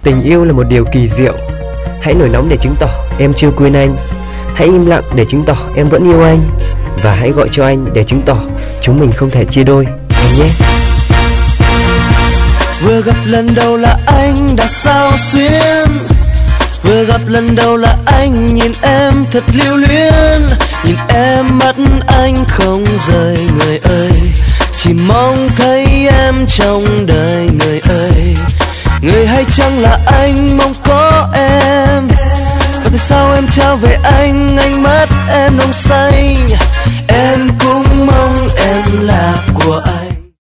Tình yêu là một điều kỳ diệu. Hãy nổi nóng để chứng tỏ em chưa quên anh. Hãy im lặng để chứng tỏ em vẫn yêu anh. Và hãy gọi cho anh để chứng tỏ chúng mình không thể chia đôi em nhé. Vừa gặp lần đầu là anh đã sao xuyến. Vừa gặp lần đầu là anh nhìn em thật lưu luyến. Nhìn em mắt anh không rời người ơi. Chỉ mong thấy em trong đời người ơi. Người hay chăng là anh mong có em. Và tại sao em trao về anh mất em nồng say.